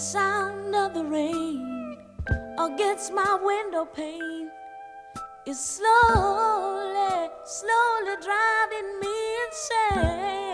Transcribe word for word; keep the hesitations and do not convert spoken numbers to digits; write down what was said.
sound of the rain against my window pane is slowly, slowly driving me insane.